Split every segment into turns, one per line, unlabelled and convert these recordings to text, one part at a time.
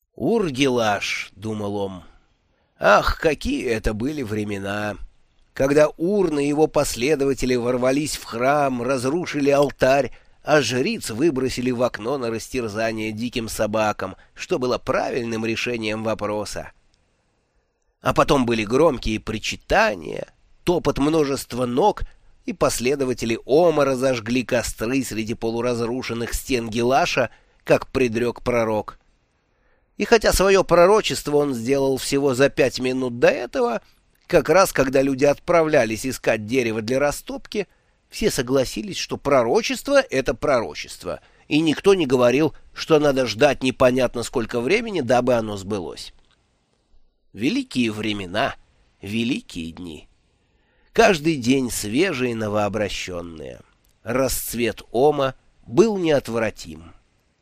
«Ур-Гелаш», — думал он. «Ах, какие это были времена! Когда Урн и его последователи ворвались в храм, разрушили алтарь, а жриц выбросили в окно на растерзание диким собакам, что было правильным решением вопроса. А потом были громкие причитания, топот множества ног, и последователи Ома разожгли костры среди полуразрушенных стен Гелаша, как предрек пророк. И хотя свое пророчество он сделал всего за 5 минут до этого, как раз когда люди отправлялись искать дерево для растопки, все согласились, что пророчество — это пророчество, и никто не говорил, что надо ждать непонятно сколько времени, дабы оно сбылось. Великие времена, великие дни. Каждый день свежие новообращенные. Расцвет Ома был неотвратим.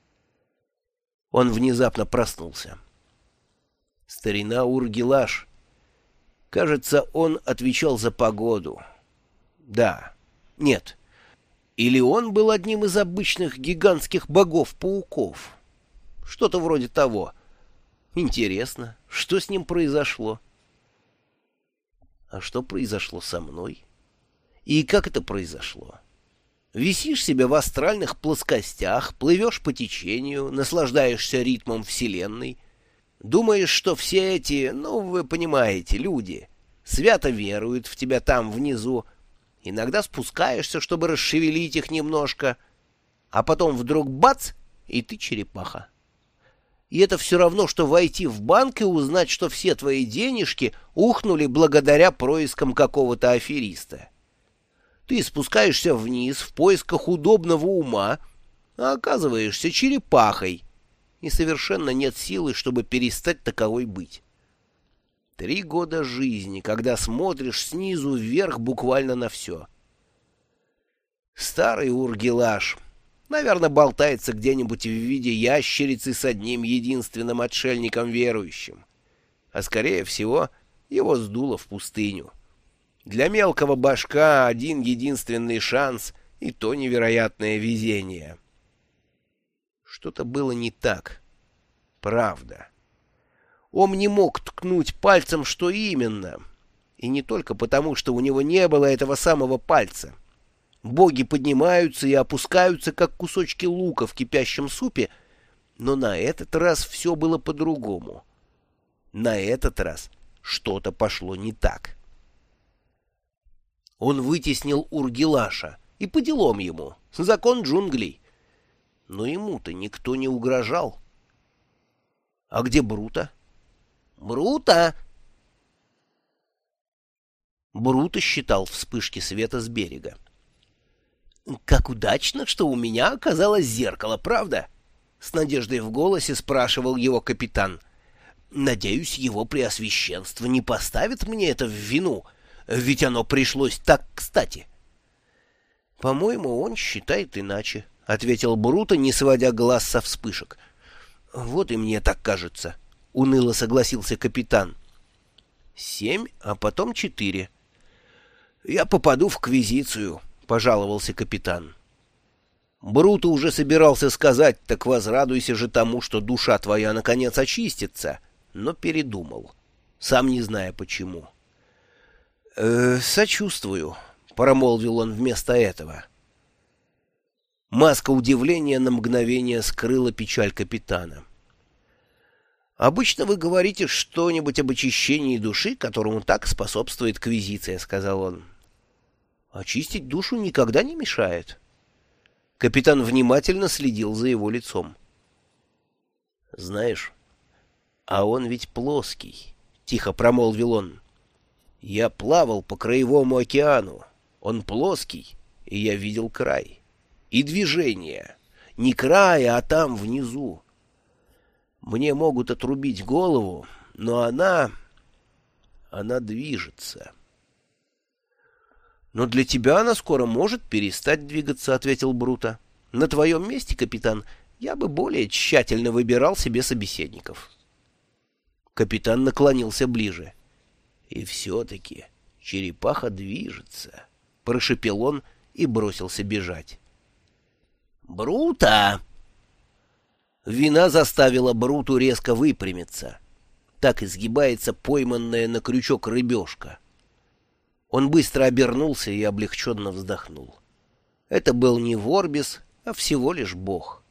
Он внезапно проснулся. Старина Ур-Гелаш. Кажется, он отвечал за погоду. Да. Нет. Или он был одним из обычных гигантских богов-пауков. Что-то вроде того. Интересно, что с ним произошло? А что произошло со мной? И как это произошло? Висишь себе в астральных плоскостях, плывешь по течению, наслаждаешься ритмом Вселенной, думаешь, что все эти, вы понимаете, люди свято веруют в тебя там внизу, иногда спускаешься, чтобы расшевелить их немножко, а потом вдруг бац, и ты черепаха. И это все равно, что войти в банк и узнать, что все твои денежки ухнули благодаря проискам какого-то афериста. Ты спускаешься вниз в поисках удобного ума, а оказываешься черепахой, и совершенно нет силы, чтобы перестать таковой быть. 3 года жизни, когда смотришь снизу вверх буквально на все. Старый Ур-Гелаш, наверное, болтается где-нибудь в виде ящерицы с одним единственным отшельником верующим. А скорее всего, его сдуло в пустыню. Для мелкого башка один единственный шанс, и то невероятное везение. Что-то было не так. Правда. Он не мог ткнуть пальцем, что именно. И не только потому, что у него не было этого самого пальца. Боги поднимаются и опускаются, как кусочки лука в кипящем супе, но на этот раз все было по-другому. На этот раз что-то пошло не так. Он вытеснил Ур-Гелаша, и по делам ему, закон джунглей. Но ему-то никто не угрожал. А где Брута? Брута! Брута считал вспышки света с берега. «Как удачно, что у меня оказалось зеркало, правда?» С надеждой в голосе спрашивал его капитан. «Надеюсь, его преосвященство не поставит мне это в вину, ведь оно пришлось так кстати». «По-моему, он считает иначе», — ответил Бруто, не сводя глаз со вспышек. «Вот и мне так кажется», — уныло согласился капитан. 7, а потом 4. «Я попаду в квизицию», — пожаловался капитан. Бруто уже собирался сказать: «Так возрадуйся же тому, что душа твоя наконец очистится», но передумал, сам не зная почему. «Сочувствую», — промолвил он вместо этого. Маска удивления на мгновение скрыла печаль капитана. «Обычно вы говорите что-нибудь об очищении души, которому так способствует квизиция», — сказал он. «Очистить душу никогда не мешает». Капитан внимательно следил за его лицом. «Знаешь, а он ведь плоский», — тихо промолвил он. «Я плавал по краевому океану. Он плоский, и я видел край. И движение. Не края, а там внизу. Мне могут отрубить голову, но она движется». «Но для тебя она скоро может перестать двигаться», — ответил Бруто. «На твоем месте, капитан, я бы более тщательно выбирал себе собеседников». Капитан наклонился ближе. «И все-таки черепаха движется», — прошепел он и бросился бежать. «Бруто!» Вина заставила Бруту резко выпрямиться. Так изгибается пойманная на крючок рыбешка. Он быстро обернулся и облегченно вздохнул. Это был не Ворбис, а всего лишь бог.